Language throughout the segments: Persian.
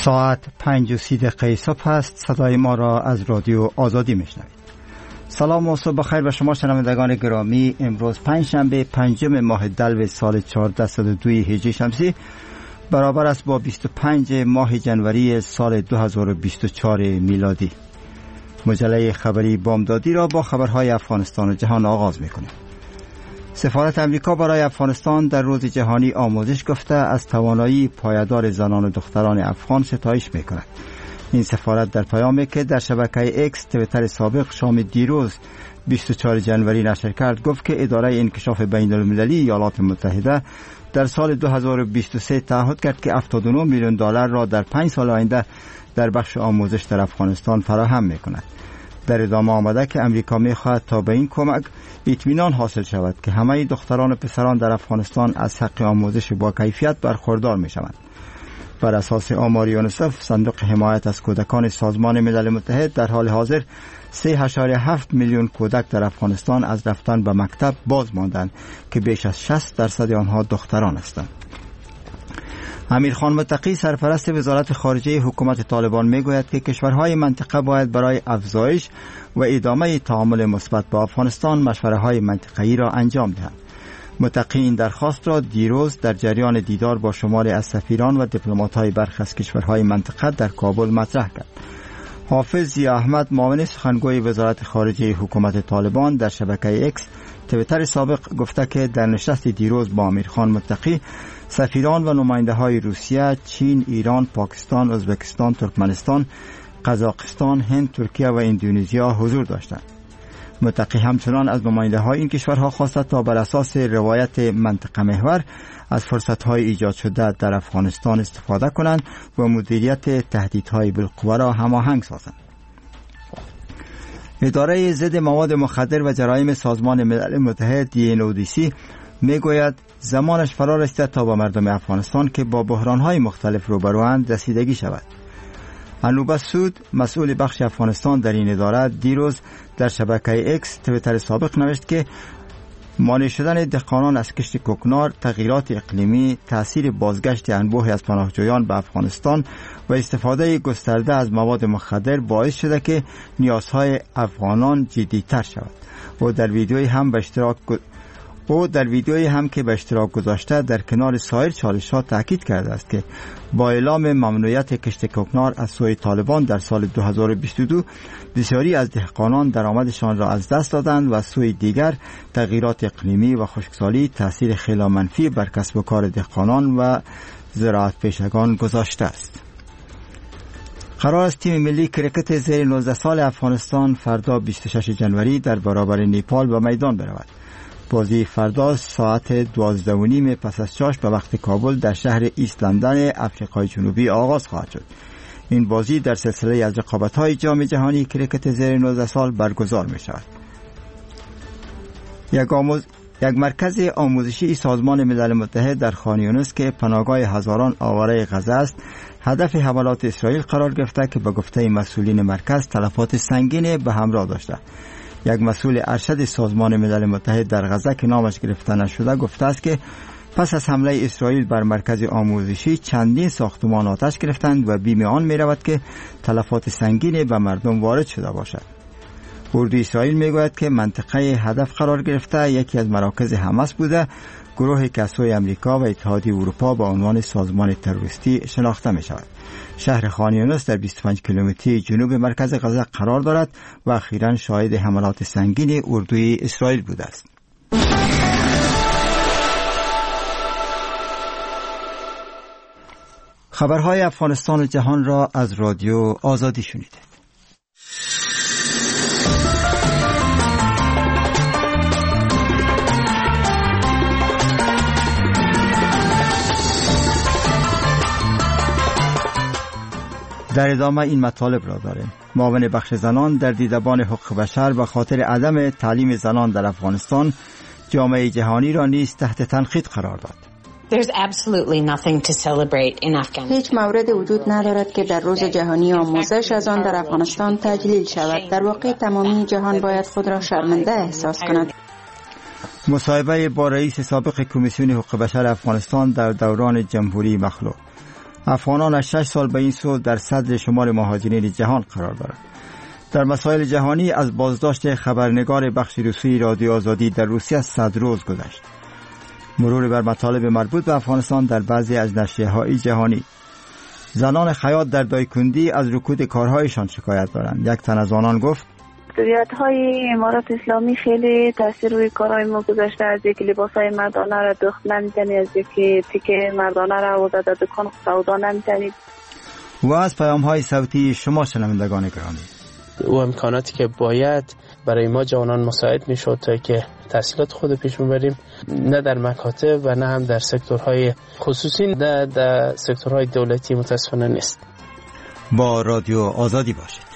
ساعت 5:30 صبح است. صدای ما را از رادیو آزادی میشنوید. سلام و صبح بخیر به شما شنوندگان گرامی. امروز پنجشنبه 5 ماه دلو سال 1402 هجری شمسی برابر است با 25 ماه جنوری سال 2024 میلادی. مجله خبری بامدادی را با خبرهای افغانستان و جهان آغاز میکنیم. سفارت امریکا برای افغانستان در روز جهانی آموزش گفته از توانایی پایدار زنان و دختران افغان ستایش میکند. این سفارت در پیامی که در شبکه اکس تویتر سابق شام دیروز 24 جنوری نشر کرد گفت که اداره انکشاف بین المللی ایالات متحده در سال 2023 تعهد کرد که 79 میلیون دلار را در 5 سال آینده در بخش آموزش در افغانستان فراهم میکند. در ادامه آمده که امریکا میخواهد تا به این کمک اطمینان حاصل شود که همه دختران و پسران در افغانستان از حق آموزش با کیفیت برخوردار میشوند. بر اساس آمار یونیسف، صندوق حمایت از کودکان سازمان ملل متحد در حال حاضر 3.7 میلیون کودک در افغانستان از رفتن به مکتب باز ماندند که بیش از 60% آنها دختران هستند. امیرخان متقی سرپرست وزارت خارجه حکومت طالبان میگوید که کشورهای منطقه باید برای افزایش و ادامه تعامل مثبت با افغانستان مشوره‌های منطقه‌ای را انجام دهند. متقی این درخواست را دیروز در جریان دیدار با شماری از سفیران و دیپلمات‌های برخی از کشورهای منطقه در کابل مطرح کرد. حافظ ضیا احمد معاون سخنگوی وزارت خارجه حکومت طالبان در شبکه اکس تویتر سابق گفته که در نشست دیروز با امیرخان متقی سفیران و نماینده‌های روسیه، چین، ایران، پاکستان، ازبکستان، ترکمنستان، قزاقستان، هند، ترکیه و اندونزیا حضور داشتند. متقی همچنان از نماینده‌های این کشورها خواست تا بر اساس روایت منطقه محور از فرصت‌های ایجاد شده در افغانستان استفاده کنند و مدیریت تهدیدهای بالقوه را هماهنگ سازند. اداره ضد مواد مخدر و جرایم سازمان ملل متحد UNODC میگوید زمانش فرا رسیده تا به مردم افغانستان که با بحران‌های مختلف روبروند رسیدگی شود. انوبه سود مسئول بخش افغانستان در این اداره دیروز در شبکه اکس تویتر سابق نوشت که مانع شدن دهقانان از کشت کوکنار، تغییرات اقلیمی، تأثیر بازگشت انبوهی از پناهجویان به افغانستان و استفاده گسترده از مواد مخدر باعث شده که نیازهای افغانان جدی‌تر شود. و در ویدیویی هم که به اشتراک گذاشته در کنار سایر چالش‌ها تاکید کرده است که با اعلام ممنوعیت کشت کوکنار از سوی طالبان در سال 2022 بسیاری از دهقانان درآمدشان را از دست دادند و سوی دیگر تغییرات اقلیمی و خشکسالی تأثیر خیلی منفی بر کسب و کار دهقانان و زراعت پیشگان گذاشته است. قرار است تیم ملی کرکت زیر 19 سال افغانستان فردا 26 جنوری در برابر نیپال به میدان برود. بازی فردا ساعت 12:30 پس از چاش به وقت کابل در شهر ایست لندن افریقای جنوبی آغاز خواهد شد. این بازی در سلسله از رقابت‌های جام جهانی کرکت زیر 19 سال برگزار می شود. یک مرکز آموزشی سازمان ملل متحد در خان یونس که پناهگاه هزاران آواره غزه است، هدف حملات اسرائیل قرار گرفته که به گفته مسئولین مرکز تلفات سنگین به همراه داشته. یک مسئول ارشد سازمان ملل متحد در غزه که نامش گرفته نشده گفته است که پس از حمله اسرائیل بر مرکز آموزشی چندین ساختمان آتش گرفتند و بیم آن می رود که تلفات سنگین به مردم وارد شده باشد. اردوی اسرائیل می گوید که منطقه هدف قرار گرفته یکی از مراکز حماس بوده، گروهی که از سوی امریکا و اتحادیه اروپا به عنوان سازمان تروریستی شناخته می شود. شهر خان یونس در 25 کیلومتری جنوب مرکز غزه قرار دارد و اخیراً شاهد حملات سنگین اردوی اسرائیل بوده است. خبرهای افغانستان و جهان را از رادیو آزادی شنیدید. در ادامه این مطالب را داریم. معاون بخش زنان در دیدبان حقوق بشر به خاطر عدم تعلیم زنان در افغانستان جامعه جهانی را نیز تحت تنقید قرار داد. هیچ مورد وجود ندارد که در روز جهانی آموزش از آن در افغانستان تجلیل شود. در واقع تمامی جهان باید خود را شرمنده احساس کند. مصاحبه با رئیس سابق کمیسیون حقوق بشر افغانستان در دوران جمهوری مخلوع. افغانان از 6 سال به این سو در صدر شمار مهاجرین جهان قرار دارند. در مسائل جهانی از بازداشت خبرنگار بخش روسی رادیو آزادی در روسیه 100 روز گذشت. مرور بر مطالب مربوط به افغانستان در بعضی از نشریه‌های جهانی. زنان خیاط در دایکندی از رکود کارهایشان شکایت دارند. یک تن از آنان گفت مسئولیت‌های امارات اسلامی خیلی تاثیر روی کارهای ما گذاشته، از یک لباسای مردانه را دوخت نمی‌تنی، از یک تیکه مردانه را آورده در دکان سودا نمی‌تنی. و از پیام‌های صوتی شما شنوندگان گرامی، او امکاناتی که باید برای ما جوانان مساعد میشد تا که تحصیلات خود پیش ببریم، نه در مکاتب و نه هم در سکتورهای خصوصی، نه در سکتورهای دولتی متاسفانه نیست. با رادیو آزادی باشید.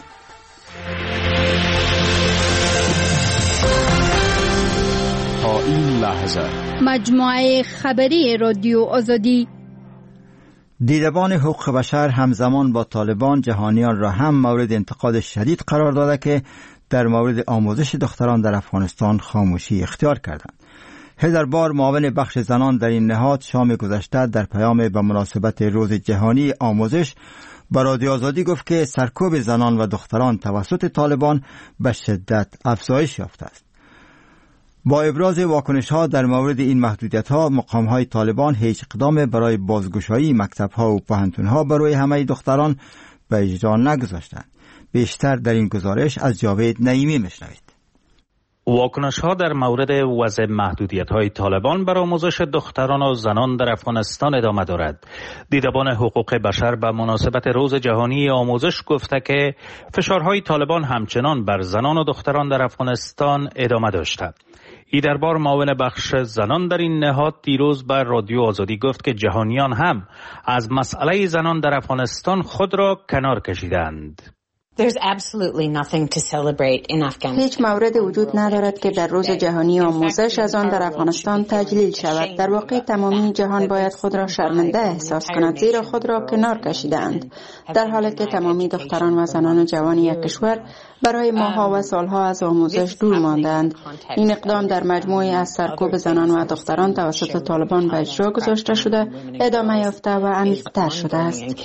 تا این لحظه مجموعه خبری رادیو آزادی. دیدبان حقوق بشر همزمان با طالبان جهانیان را هم مورد انتقاد شدید قرار داده که در مورد آموزش دختران در افغانستان خاموشی اختیار کردند. هزار بار معاون بخش زنان در این نهاد شام گذشته در پیام به مناسبت روز جهانی آموزش با رادیو آزادی گفت که سرکوب زنان و دختران توسط طالبان به شدت افزایش یافته است. با ابراز واکنش‌ها در مورد این محدودیت‌ها، مقام‌های طالبان هیچ اقدام برای بازگشایی مکتب‌ها و پوهنتون‌ها برای همه دختران به اجرا نگذاشتند. بیشتر در این گزارش از جاوید نعیمی میشنوید. واکنش‌ها در مورد وضع محدودیت‌های طالبان بر آموزش دختران و زنان در افغانستان ادامه دارد. دیدبان حقوق بشر به مناسبت روز جهانی آموزش گفته که فشارهای طالبان همچنان بر زنان و دختران در افغانستان ادامه داشته. ای دربار معاون بخش زنان در این نهاد دیروز بر رادیو آزادی گفت که جهانیان هم از مسئله زنان در افغانستان خود را کنار کشیدند. هیچ مورد وجود ندارد که در روز جهانی آموزش از آن در افغانستان تجلیل شود. در واقع تمامی جهان باید خود را شرمنده احساس کند، زیرا خود را کنار کشیدند، در حالی که تمامی دختران و زنان جوان یک کشور برای ماه‌ها و سالها از آموزش دور ماندند. این اقدام در مجموعی از سرکوب زنان و دختران توسط طالبان به اجرا گذاشته شده، ادامه یافته و عمیق‌تر شده است.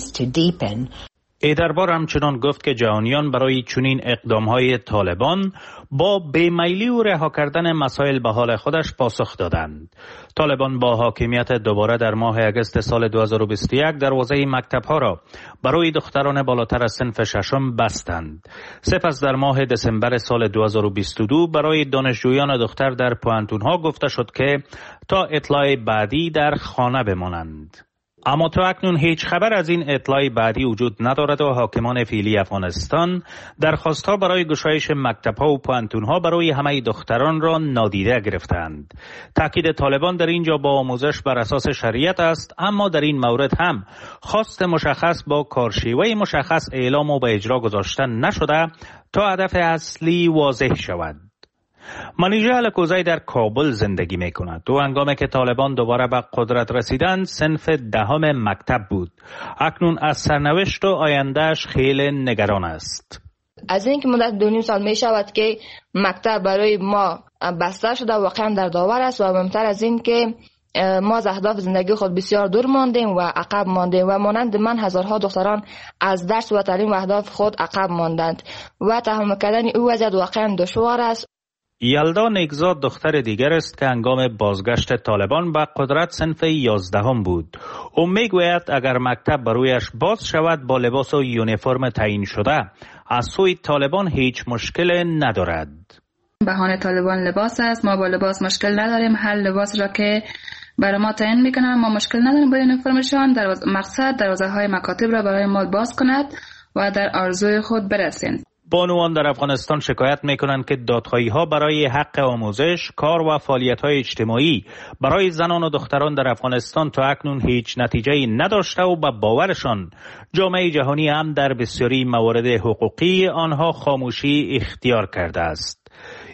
ای دربار همچنان گفت که جهانیان برای چنین اقدام‌های طالبان با بیمیلی و رها کردن مسائل به حال خودش پاسخ دادند. طالبان با حاکمیت دوباره در ماه اگست سال 2021 دروازه مکتب‌ها را برای دختران بالاتر از صنف ششم بستند. سپس در ماه دسامبر سال 2022 برای دانشجویان دختر در پوهنتون‌ها گفته شد که تا اطلاع بعدی در خانه بمانند. اما تا اکنون هیچ خبر از این اطلاع بعدی وجود ندارد و حاکمان فعلی افغانستان درخواست‌ها برای گشایش مکتب‌ها و پوهنتون‌ها برای همه دختران را نادیده گرفتند. تاکید طالبان در اینجا با آموزش بر اساس شریعت است، اما در این مورد هم خواست مشخص با کارشیوه مشخص اعلام و به اجرا گذاشتن نشده تا هدف اصلی واضح شود. منیژه الکوزی در کابل زندگی می کند. و هنگامی که طالبان دوباره به قدرت رسیدند صنف دهم مکتب بود. اکنون از سرنوشت و آیندهش خیلی نگران است. از اینکه مدت 2.5 سال می شود که مکتب برای ما بسته شده، واقعا در داور است و مهمتر از این که ما از اهداف زندگی خود بسیار دور ماندیم و عقب ماندیم و مانند من هزارها دختران از درس و تعلیم و اهداف خود عقب ماندند و تحمل کردن او وضعیت واقعا دشوار است. یلدا نیکزاد دختر دیگر است که هنگام بازگشت طالبان به قدرت صنف 11 بود. او میگوید اگر مکتب برایش باز شود با لباس و یونیفرم تعیین شده از سوی طالبان هیچ مشکل ندارد. بهانه طالبان لباس است، ما با لباس مشکل نداریم. هر لباس را که برای ما تعیین میکنن ما مشکل نداریم با یونیفرمشان. مقصد دروازه‌های مکاتب را برای ما باز کند و در آرزوی خود برسیم. بانوان در افغانستان شکایت میکنند که دادخواهی‌ها برای حق آموزش، کار و فعالیت‌های اجتماعی برای زنان و دختران در افغانستان تا اکنون هیچ نتیجه‌ای نداشته و به باورشان جامعه جهانی هم در بسیاری موارد حقوقی آنها خاموشی اختیار کرده است.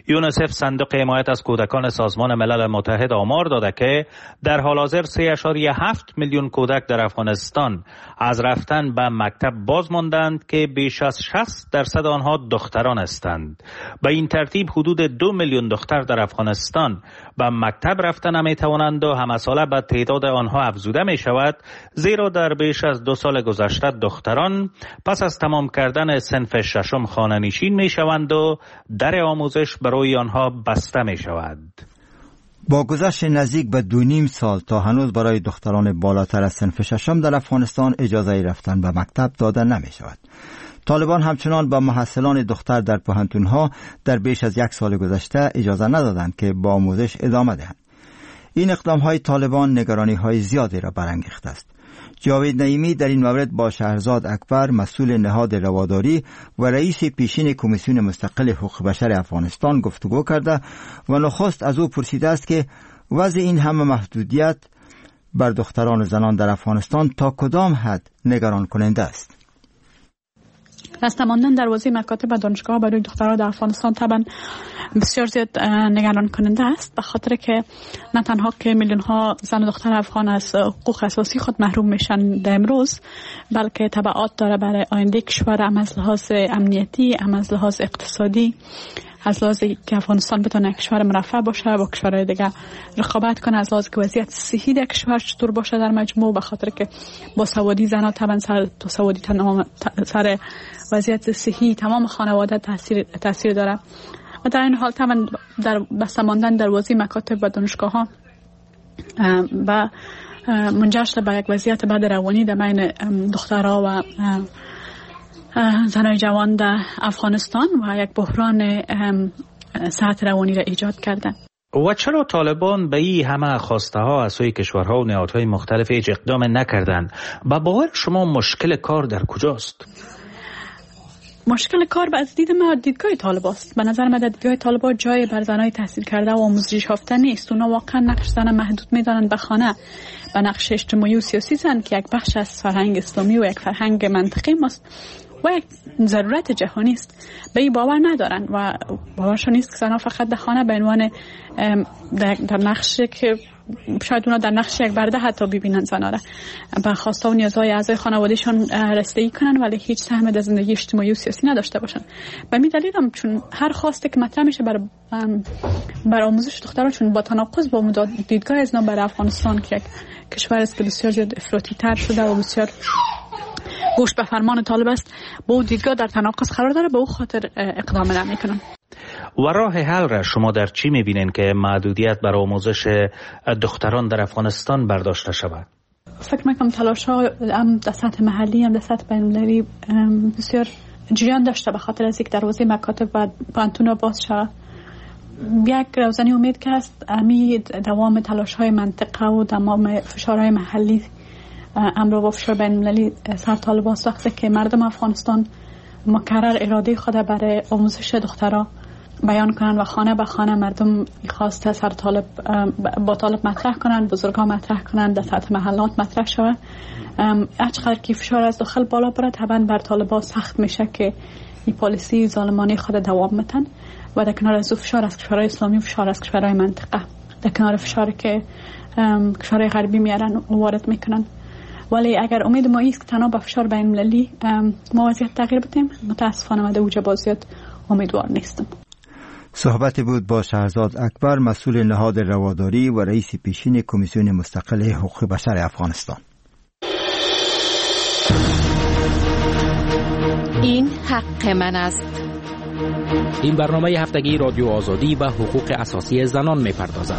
یونیسف صندوق حمایت از کودکان سازمان ملل متحد آمار داده که در حال حاضر 3.7 میلیون کودک در افغانستان از رفتن به مکتب باز ماندند که بیش از 60% آنها دختران هستند. به این ترتیب حدود 2 میلیون دختر در افغانستان به مکتب رفتن نمی توانند و همساله به تعداد آنها افزوده می شود، زیرا در بیش از 2 سال گذشته دختران پس از تمام کردن صنف ششم خانه‌نشین می شوند و در آموزش برای آنها بسته می شود. با گذشت نزدیک به 2.5 سال تا هنوز برای دختران بالاتر از صنف ششم در افغانستان اجازه رفتن به مکتب داده نمی شود. طالبان همچنان با محصلان دختر در پوهنتون‌ها در بیش از 1 سال گذشته اجازه ندادند که با آموزش ادامه دهند. این اقدام‌های طالبان نگرانی‌های زیادی را برانگیخته است. جاوید نعیمی در این مورد با شهرزاد اکبر، مسئول نهاد رواداری و رئیس پیشین کمیسیون مستقل حقوق بشر افغانستان گفتگو کرده و نخست از او پرسیده است که وضع این همه محدودیت بر دختران و زنان در افغانستان تا کدام حد نگران کننده است. بسته ماندن دروازه مکاتب و دانشگاه برای دخترها در افغانستان طبعا بسیار زیاد نگران کننده است، به خاطر که نه تنها که میلیون ها زن و دختر افغان از حقوق اساسی خود محروم میشن در امروز، بلکه تبعات داره برای آینده کشور، هم از لحاظ امنیتی، هم از لحاظ اقتصادی، از لحاظ که افغانستان بتونه کشور مرفه باشه با کشورهای دیگه رقابت کنه، از لحاظ که وضعیت صحی در کشور چطور باشه در مجموع، به خاطر که با سوادی زنها طبعا سر وضعیت صحی تمام خانواده تاثیر داره. و در این حال طبعا در بسته ماندن دروازه مکاتب و دانشگاه ها و منجر شده به یک وضعیت بد روانی در بین دخترها و زنای جوان در افغانستان و یک بحران صحت روانی را ایجاد کرده. و چرا طالبان به این همه خواسته ها از سوی کشورها و نهادهای مختلف هیچ اقدام نکردند؟ با باور شما مشکل کار در کجاست؟ مشکل کار از دید ما دیدگاه طالب است. به نظر من دیدگاه طالبا جای بر زنای تحصیل کرده و آموزش یافته نیست. اونا واقعا نقش زن محدود میدانند به خانه، به نقش اجتماعی و سیاسی زن که یک بخش از فرهنگ اسلامی و یک فرهنگ منطقی ماست و یک ضرورت جهانی است. به این باور ندارن و باورشون نیست که زنها فقط در خانه به عنوان در نقشی که شاید اونا در نقش یک برده حتی ببینن زنها را به خواسته و نیازهای اعضای خانوادهشون رسیدگی کنن، ولی هیچ سهم در زندگی اجتماعی و سیاسی نداشته باشن. به این دلیل هم چون هر خواسته که مطرح میشه بر آموزش دختران، چون با تناقض با دیدگاه از برای افغانستان که یک کشور است که بسیار زیاد افراطی تر شده و بسیار گوش به فرمان طالب است، با اون دیدگاه در تناقض قرار داره، به اون خاطر اقدام نمیکنن. و راه حل را شما در چی میبینین که محدودیت بر آموزش دختران در افغانستان برداشته شود؟ فکر میکنم تلاش ها هم در سطح محلی هم در سطح بین‌المللی بسیار جریان داشته به خاطر از یک دروازه مکاتب و پوهنتون‌ها باز شود. یک روزنی امید که است امی دوام تلاش های منطقه و تمام فشارهای محلی امر و فشار بین‌المللی سر طالبان ساخته که مردم افغانستان مکرر اراده خود برای آموزش دخترها بیان کنن و خانه به خانه مردم خواسته سر طالب با طالب مطرح کنن، بزرگا مطرح کنن، در سطح محلات مطرح شود. هرچقدر که فشار از داخل بالا بره طبعا بر طالبا سخت میشه که این پالیسی ظالمانه خود دوام میتن و در کنار از فشار از کشورهای اسلامی، فشار از کشورهای منطقه، در کنار فشار که کشورهای غربی میارن و وارد میکنن. ولی اگر امید ما است که تنها با فشار بین المللی ما وضعیت تغییر بدیم، متاسفانه من در اوج بازیات امیدوار نیستم. صحبت بود با شهرزاد اکبر، مسئول نهاد رواداری و رئیس پیشین کمیسیون مستقل حقوق بشر افغانستان. این حق من است. این برنامه هفتگی رادیو آزادی و حقوق اساسی زنان می‌پردازد.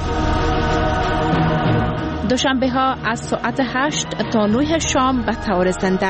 دوشنبه ها از ساعت 8 تا 9 شام به طور زنده.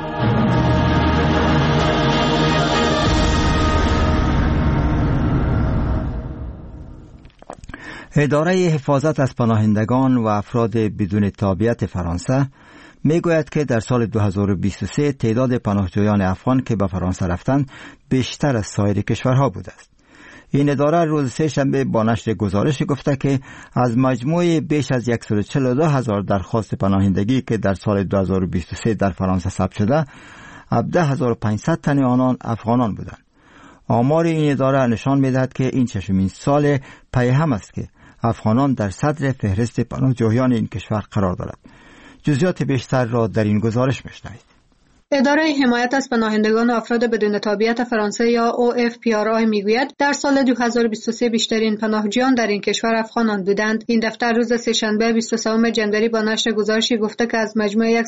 اداره حفاظت از پناهندگان و افراد بدون تابعیت فرانسه میگوید که در سال 2023 تعداد پناهجویان افغان که به فرانسه رفتند بیشتر از سایر کشورها بوده است. این اداره روز سه‌شنبه با نشر گزارش گفته که از مجموع بیش از 142,000 درخواست پناهندگی که در سال 2023 در فرانسه ثبت شده، 17,500 تن آنان افغانان بودند. آمار این اداره نشان می‌دهد که این ششمین سال پی هم است که افغانان در صدر فهرست پناهجویان این کشور قرار دارد. جزئیات بیشتر را در این گزارش می‌شنوید. اداره حمایت از پناهندگان و افراد بدون تابعیت فرانسه یا OFPRI میگوید در سال 2023 بیشترین پناهجویان در این کشور افغانان بودند. این دفتر روز سه‌شنبه 23 جنوری با نشر گزارشی گفته که از مجموع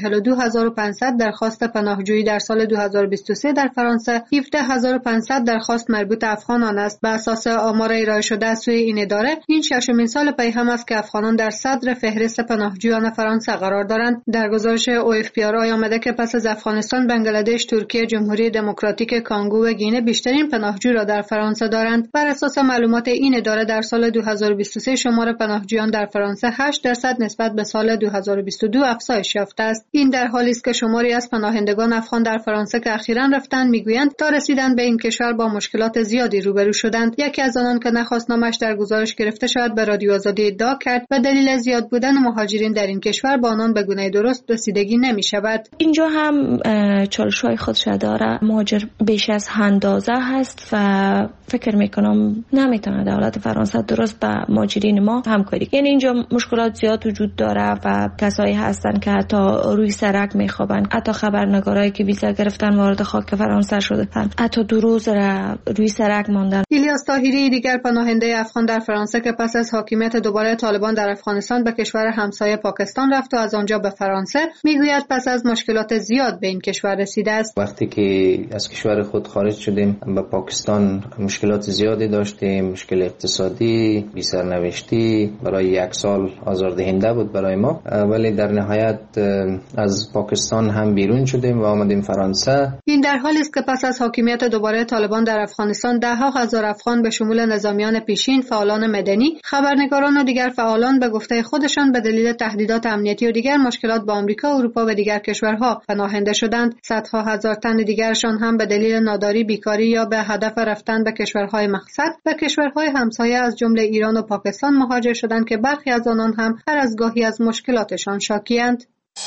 142500 درخواست پناهجویی در سال 2023 در فرانسه 17500 درخواست مربوط افغانان است. بر اساس آمار ارائه شده از سوی این اداره این ششمین سال پی هم است که افغانان در صدر فهرست پناهجویان فرانسه قرار دارند. در گزارش OFPRI آمده که پس از افغانستان، بنگلادش، ترکیه، جمهوری دموکراتیک کانگو و گینه بیشترین پناهجو را در فرانسه دارند. بر اساس معلومات این اداره در سال 2023 شمار پناهجویان در فرانسه 8% نسبت به سال 2022 افزایش یافته است. این در حالی است که شماری از پناهندگان افغان در فرانسه که اخیراً رفتند میگویند تا رسیدن به این کشور با مشکلات زیادی روبرو شدند. یکی از آنان که نخواست نامش در گزارش گرفته شود به رادیو آزادی ادعا کرد و دلیل زیاد بودن مهاجرین در این کشور با آنان به گونه درست رسیدگی نمی‌شود. اینجا هم چالش‌های خودش داره. مهاجر بیش از اندازه هست و فکر میکنم نمیتونه دولت فرانسه درست با مهاجرین ما همکاری. یعنی اینجا مشکلات زیاد وجود داره و کسایی هستن که حتی روی سرک میخوابن، حتی خبرنگارایی که ویزا گرفتن وارد خاک فرانسه شدن، حتی 2 روز روی سرک ماندن. الیاس طاهری دیگر پناهنده افغان در فرانسه که پس از حاکمیت دوباره طالبان در افغانستان به کشور همسایه پاکستان رفت و از آنجا به فرانسه، میگوید پس از مشکلات زیاد به این کشور رسیده است. وقتی که از کشور خود خارج شدیم به پاکستان مشکلات زیادی داشتیم، مشکل اقتصادی، بی سرنوشتی، برای 1 سال آزاردهنده بود برای ما، ولی در نهایت از پاکستان هم بیرون شدیم و آمدیم فرانسه. این در حالی است که پس از حاکمیت دوباره طالبان در افغانستان 10,000 افغان به شمول نظامیان پیشین، فعالان مدنی، خبرنگاران و دیگر فعالان به گفته خودشان به دلیل تهدیدات امنیتی و دیگر مشکلات با آمریکا، اروپا و دیگر کشورها پناهنده شدند. صدها هزار تن دیگرشان هم به دلیل ناداری، بیکاری یا به هدف رفتن به کشورهای مقصد و کشورهای همسایه از جمله ایران و پاکستان مهاجر شدند که برخی از آنان هم هر از گاهی از مشکلاتشان شاکی‌اند.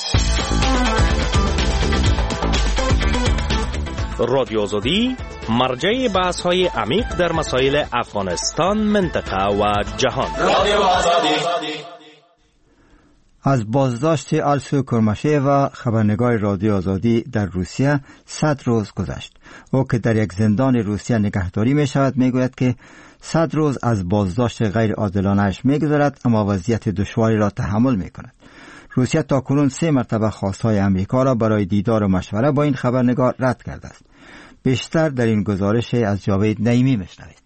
رادیو آزادی مرجع بحث‌های عمیق در مسائل افغانستان، منطقه و جهان. رادیو آزادی. از بازداشت آلسو کرماشیوا خبرنگار رادیو آزادی در روسیه 100 روز گذشت. او که در یک زندان روسیه نگهداری می شود می گوید که 100 روز از بازداشت غیر عادلانه‌اش می گذرد، اما وضعیت دشواری را تحمل می کند. روسیه تاکنون 3 مرتبه خواستهای امریکا را برای دیدار و مشوره با این خبرنگار رد کرده است. بیشتر در این گزارش از جاوید نعیمی میشنوید.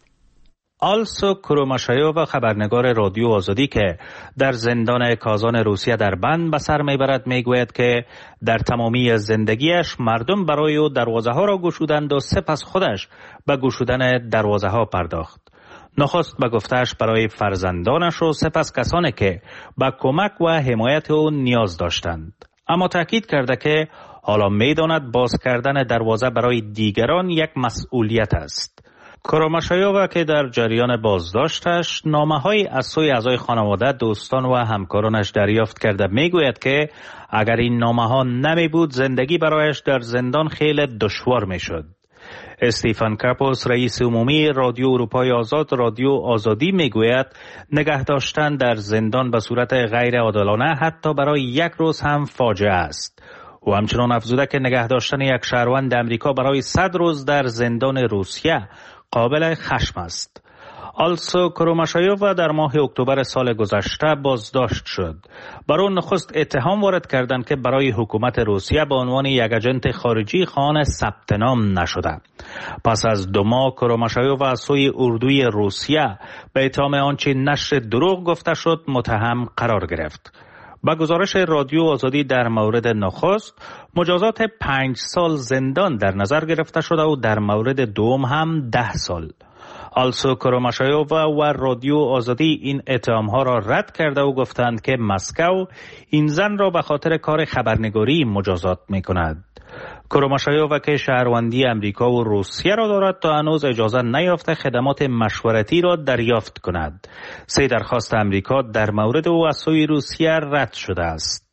آلسو کروماشایووا خبرنگار رادیو آزادی که در زندان کازان روسیه در بند به سر میبرد میگوید که در تمامی زندگیش مردم برای او دروازه ها را گشودند و سپس خودش به گشودن دروازه ها پرداخت. نخست به گفته‌اش برای فرزندانش و سپس کسانی که به کمک و حمایت او نیاز داشتند. اما تاکید کرده که حالا میداند باز کردن دروازه برای دیگران یک مسئولیت است. کروماشایووا که در جریان بازداشتش نامه‌های از سوی اعضای خانواده، دوستان و همکارانش دریافت کرده میگوید که اگر این نامه‌ها نمی بود زندگی برایش در زندان خیلی دشوار میشد. استیفن کاپوس رئیس عمومی رادیو اروپای آزاد رادیو آزادی میگوید نگه داشتن در زندان به صورت غیر عادلانه حتی برای 1 روز هم فاجعه است. و همچنان افزوده که نگه داشتن یک شهروند امریکا برای 100 روز در زندان روسیه قابل خشم است. آلسو کروماشایووا در ماه اکتبر سال گذشته بازداشت شد. بر او نخست اتهام وارد کردند که برای حکومت روسیه به عنوان یک آژنت خارجی خواهان ثبت نام نشده. پس از 2 ماه کروماشایووا از سوی اردوی روسیه به اتهام آنچه نشر دروغ گفته شد متهم قرار گرفت. با گزارش رادیو آزادی در مورد نخست مجازات 5 سال زندان در نظر گرفته شده و در مورد دوم هم 10 سال. آلسو کروماشایووا و رادیو آزادی این اتهام‌ها را رد کرده و گفتند که مسکو این زن را به خاطر کار خبرنگاری مجازات می‌کند. کروماشایووا که شهروندی امریکا و روسیه را دارد تا هنوز اجازه نیافته خدمات مشورتی را دریافت کند. 3 درخواست امریکا در مورد او از سوی روسیه رد شده است.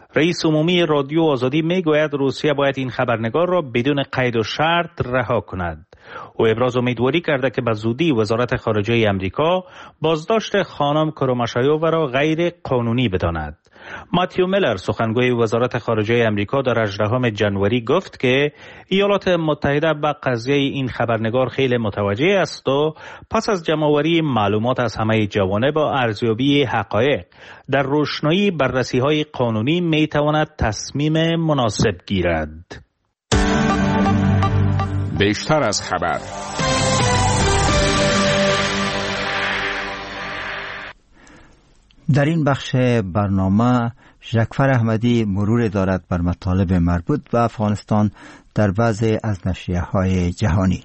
رئیس عمومی رادیو آزادی میگوید روسیه باید این خبرنگار را بدون قید و شرط رها کند. او ابراز امیدواری کرده که به زودی وزارت خارجه امریکا بازداشت خانم کروماشایووا را غیر قانونی بداند. ماتیو میلر سخنگوی وزارت خارجه امریکا در 18 جنوری گفت که ایالات متحده به قضیه این خبرنگار خیلی متوجه است و پس از جمع‌آوری معلومات از همه جوانب با ارزیابی حقایق در روشنایی بررسی‌های قانونی می‌تواند تصمیم مناسب گیرد. بیشتر از خبر. در این بخش برنامه ژکفر احمدی مرور دارد بر مطالب مربوط به افغانستان در بعضی از نشریه‌های جهانی.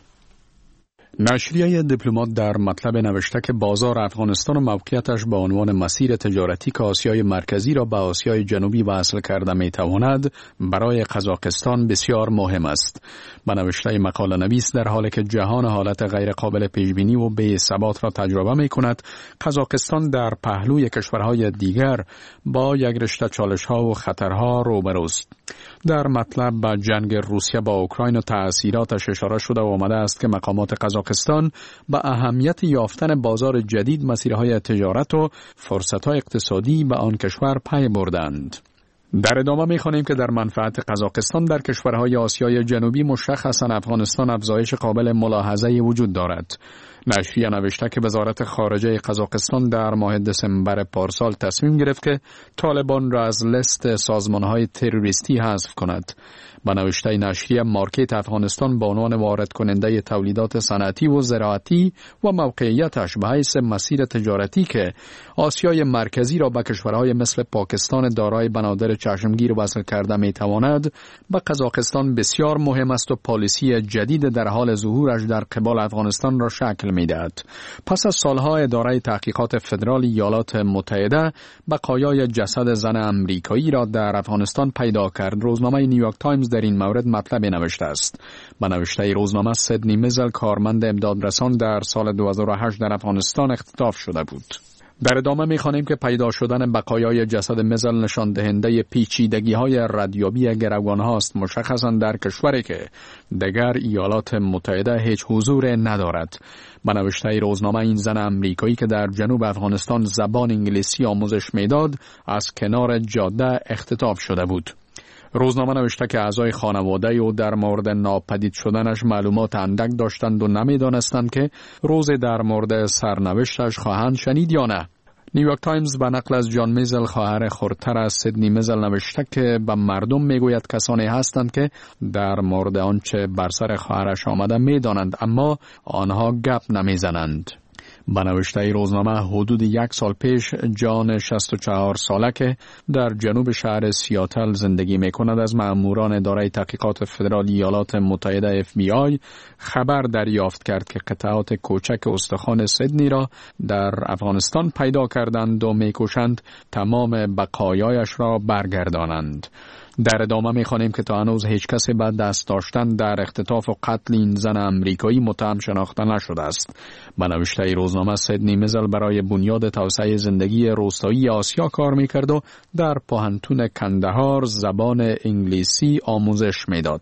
نشریه دیپلمات در مطلب نوشته که بازار افغانستان و موقعیتش به عنوان مسیر تجارتی که آسیای مرکزی را به آسیای جنوبی وصل کرده میتواند برای قزاقستان بسیار مهم است. به نوشته مقاله نویس در حالی که جهان حالت غیر قابل پیش بینی و بی ثبات را تجربه می کند، قزاقستان در پهلوی کشورهای دیگر با یک رشته چالش‌ها و خطرها روبروست. در مطلب به جنگ روسیه با اوکراین و تأثیراتش اشاره شده و آمده است که مقامات قزاقستان به اهمیت یافتن بازار جدید مسیرهای تجارت و فرصت‌های اقتصادی به آن کشور پی بردند. در ادامه می‌خوانیم که در منفعت قزاقستان در کشورهای آسیای جنوبی مشخصاً افغانستان افزایش قابل ملاحظه وجود دارد. نشریه نوشته که وزارت خارجه قزاقستان در ماه دسامبر پارسال تصمیم گرفت که طالبان را از لیست سازمان‌های تروریستی حذف کند. به نوشته نشریه مارکت افغانستان به عنوان وارد کننده تولیدات صنعتی و زراعتی و موقعیتش به حیث مسیر تجارتی که آسیای مرکزی را به کشورهای مثل پاکستان دارای بنادر چشمگیر وصل کرده میتواند به قزاقستان بسیار مهم است و پالیسی جدید در حال ظهورش در قبال افغانستان را شکل میدهد. پس از سالها اداره تحقیقات فدرال ایالات متحده بقایای جسد زن امریکایی را در افغانستان پیدا کرد. روزنامه نیویورک تایمز در این مورد مطلب نوشته است. به نوشته روزنامه سیدنی میزل کارمند امدادرسان در سال 2008 در افغانستان اختطاف شده بود. در ادامه می‌خوانیم که پیدا شدن بقایای جسد میزل نشان دهنده پیچیدگی‌های ردیابی گروگان‌هاست، مشخصاً در کشوری که دیگر ایالات متحده هیچ حضور ندارد. به نوشته روزنامه این زن امریکایی که در جنوب افغانستان زبان انگلیسی آموزش میداد از کنار جاده اختطاف شده بود. روزنامه نوشته که اعضای خانواده او در مورد ناپدید شدنش معلومات اندک داشتند و نمیدانستند که روز در مورد سرنوشتش خواهند شنید یا نه. نیویورک تایمز به نقل از جان میزل خواهر خردتر از سیدنی میزل نوشته که به مردم میگوید کسانی هستند که در مورد آنچه بر سر خواهرش آمده میدانند اما آنها گپ نمیزنند. به نوشته روزنامه حدود 1 سال پیش جان 64 ساله که در جنوب شهر سیاتل زندگی میکند از مأموران اداره تحقیقات فدرال ایالات متحده FBI خبر دریافت کرد که قطعات کوچک استخوان سیدنی را در افغانستان پیدا کردند و میکوشند تمام بقایایش را برگردانند. در ادامه می‌خوانیم که تا هنوز هیچ کسی به دست داشتن در اختطاف و قتل این زن امریکایی متهم شناخته نشده است. به نوشته روزنامه سیدنی میزل برای بنیاد توسعه زندگی روستایی آسیا کار می‌کرد و در پوهنتون کندهار زبان انگلیسی آموزش میداد.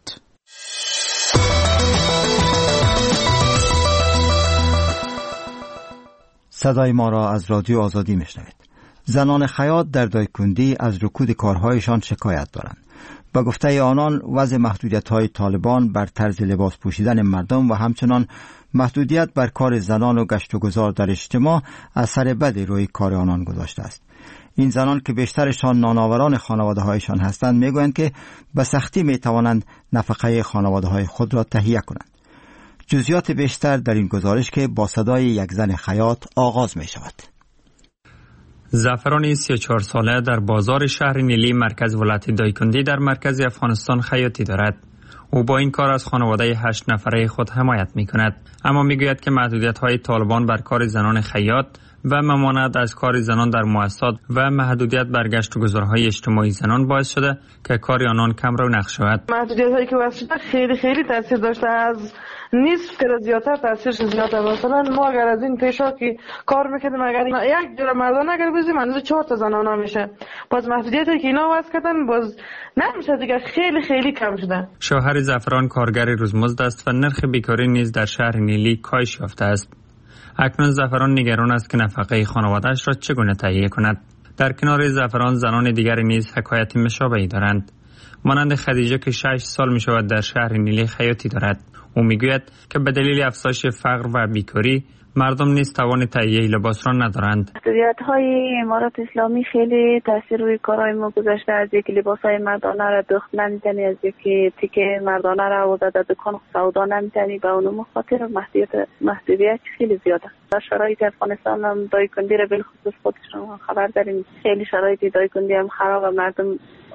صدای ما را از رادیو آزادی میشنوید. زنان خیاط در دایکندی از رکود کارهایشان شکایت دارند. با گفته آنان وضع محدودیت‌های طالبان بر طرز لباس پوشیدن مردم و همچنان محدودیت بر کار زنان و گشت و گذار در اجتماع اثر بدی روی کار آنان گذاشته است. این زنان که بیشترشان نانآوران خانواده‌هایشان هستند میگویند که به سختی میتوانند نفقه خانواده‌های خود را تهیه کنند. جزئیات بیشتر در این گزارش که با صدای یک زن خیاط آغاز می شود. زعفران 34 ساله در بازار شهر نیلی مرکز ولایت دایکندی در مرکز افغانستان خیاطی دارد. او با این کار از خانواده 8 نفره خود حمایت می کند، اما می گوید که محدودیت های طالبان بر کار زنان خیاط و ممانعت از کار زنان در مؤسسات و محدودیت بر گشت و گذارهای اجتماعی زنان باعث شده که کار آنان کم رونق شود. محدودیت هایی که واسه خیلی تاثیر داشته از نصف که زیادتر تاثیرش زیاده. مثلا ما اگر از این پیشا که کار میکردیم، اگر یک جور مردانه اگر بزنیم اندازه 4 تا زنانه میشه. باز محدودیتی که اینا وضع کردن باز نمیشه دیگه، خیلی خیلی کم شده. شوهر زعفران کارگر روزمزد است و نرخ بیکاری نیز در شهر نیلی کاهش یافته است. اکنون زعفران نگران است که نفقه خانواده‌اش را چگونه تهیه کند. در کنار زعفران زنان دیگری نیز حکایت مشابهی دارند. مانند خدیجه که 6 سال می شود در شهر نیلی خیاطی دارد. او میگوید که به دلیل افزایش فقر و بیکاری مردم نیز توان تهیه لباس را ندارند. محدودیت‌های امارات اسلامی خیلی تاثیر روی کارهای ما گذاشته. از اینکه لباس‌های مردانه را دوخت نمی‌تونی، از اینکه تیکه مردانه را آورده در دکان سودا نمی‌تونی. به اون خاطر محدودیت خیلی زیاده. در شرایط افغانستان هم دایکندی را بالخصوص خودشون خبر داریم. خیلی شرایط دایکندی هم خراب، مردم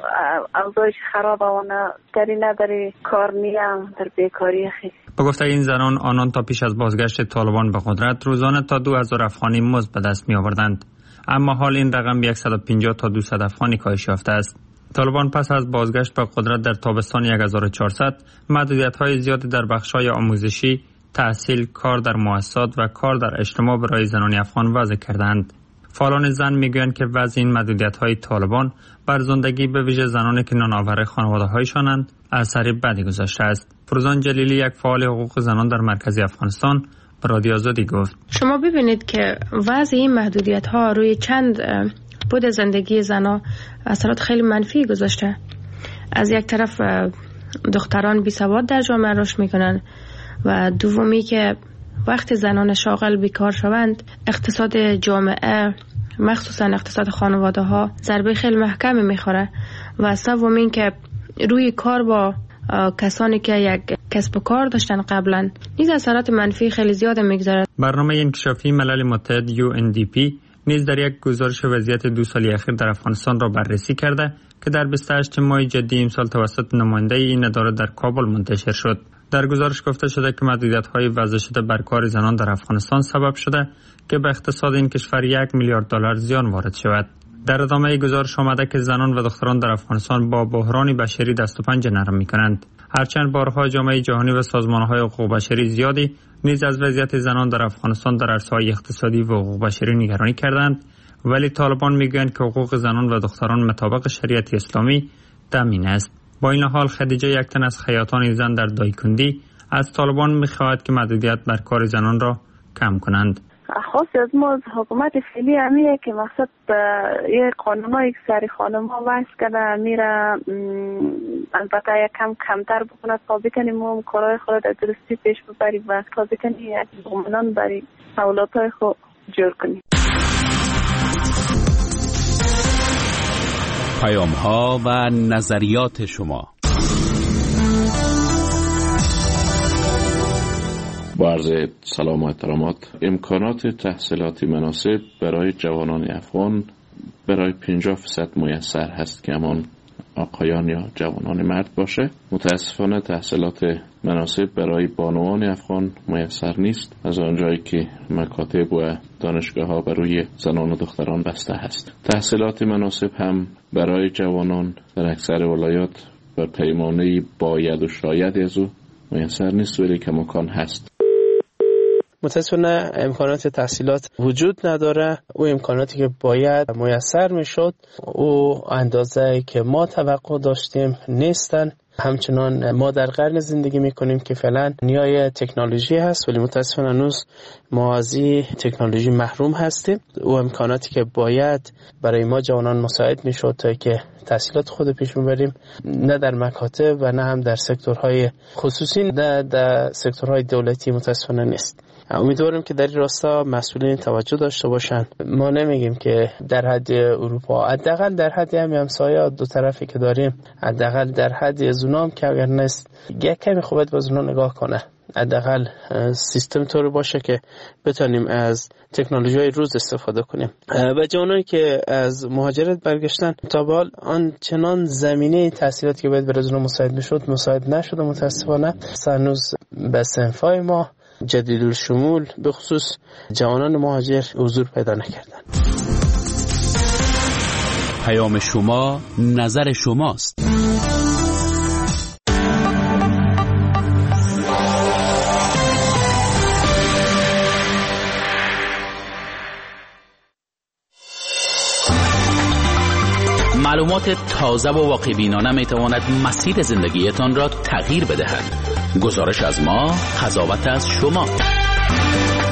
اوضاعش خراب، اونا کاری نداری، کار نیم، در بیکاری خیلی. با گفته این زنان، آنان تا پیش از بازگشت طالبان به قدرت روزانه تا 2000 افغانی مزد به دست می آوردند، اما حال این رقم 150 تا 200 افغانی کاهش یافته است. طالبان پس از بازگشت به قدرت در تابستان 1400 محدودیت‌های زیادی در بخش‌های آموزشی، تحصیل، کار در مؤسسات و کار در اجتماع برای زنان افغان وضع کردند. فعالان زن میگویند که وضع این محدودیت‌های طالبان بر زندگی به ویژه زنانی که نانآور خانواده‌هایشانند اثر بدی گذاشته است. فروزان جلیلی، یک فعال حقوق زنان در مرکز افغانستان، به رادیو آزادی گفت: شما ببینید که وضع این محدودیت‌ها روی چند بود زندگی زنان اثرات خیلی منفی گذاشته. از یک طرف دختران بی‌سواد در جامعه رشد می‌کنند و دومی که وقتی زنان شاغل بیکار شوند، اقتصاد جامعه مخصوصا اقتصاد خانواده ها ضربه خیلی محکمی میخوره و سومین که روی کار با کسانی که یک کسب و کار داشتن قبلا نیز اثرات منفی خیلی زیاد میگذاره. برنامه انکشافی ملل متحد UNDP نیز در یک گزارش وضعیت 2 سالی اخیر در افغانستان را بررسی کرده که در 28 ماه جدی امسال توسط نماینده این اداره در کابل منتشر شد. در گزارش گفته شده که محدودیت‌های وضع شده بر کار زنان در افغانستان سبب شده که به اقتصاد این کشور 1 میلیارد دلار زیان وارد شود. در ادامه گزارش آمده که زنان و دختران در افغانستان با بحران بشری دست و پنجه نرم می‌کنند. هرچند بارها جامعه جهانی و سازمان‌های حقوق بشری زیادی نیز از وضعیت زنان در افغانستان در عرصه‌های اقتصادی و حقوق بشری نگرانی کردند، ولی طالبان میگویند که حقوق زنان و دختران مطابق شریعت اسلامی تامین است. با این حال خدیجه، یک تن از خیاطان زن در دایکندی، از طالبان می‌خواهد که محدودیت بر کار زنان را کم کنند. خاص از ما از حکومت فعلی همیه که مقصد یه قانونایی که سری خانم‌ها وضع کرده میره، البته یک کمتر بکنه تا بکنیم ما کارهای خود در درستی پیش ببریم و تا بکنیم یک قانون برای اولادهای خود جور کنیم. پیام‌ها و نظریات شما. با عرض سلام و احترامات، امکانات تحصیلاتی مناسب برای جوانان افغان برای 50% میسر هست که همان آقایان یا جوانان مرد باشه. متاسفانه تحصیلات مناسب برای بانوان افغان میسر نیست، از آنجایی که مکاتب و دانشگاه ها برای زنان و دختران بسته هست. تحصیلات مناسب هم برای جوانان در اکثر ولایات بر پیمانه باید و شاید از او میسر نیست، ولی که مکان هست. متاسفانه امکانات تحصیلات وجود نداره. او امکاناتی که باید میسر میشد او اندازه که ما توقع داشتیم نیستن. همچنان ما در قرن زندگی میکنیم که فعلا نیای تکنولوژی هست، ولی متاسفانه هنوز ما از این تکنولوژی محروم هستیم. او امکاناتی که باید برای ما جوانان مساعد میشد تا که تحصیلات خود پیش ببریم نه در مکاتب و نه هم در سکتورهای خصوصی، نه در سکتورهای دولتی متاسفانه نیست. امیدوارم که در این راستا مسئولین توجه داشته باشن. ما نمیگیم که در حد اروپا، حداقل در حد همسایه دو طرفی که داریم، حداقل در حد از اونام که اگر نیست یک کمی خوبت باز اونا نگاه کنه. حداقل سیستم طوری باشه که بتونیم از تکنولوژی های روز استفاده کنیم. و جوانانی که از مهاجرت برگشتن تا به حال آنچنان زمینه تحصیلاتی که باید برای اونا مساعد میشد مساعد نشده متاسفانه. هنوز به صنفای ما جدید الشمول به خصوص جوانان مهاجر حضور پیدا نکردن. پیام شما نظر شماست. معلومات تازه و واقع بینانه می تواند مسیر زندگیتان را تغییر بدهد. گزارش از ما، قضاوت از شما.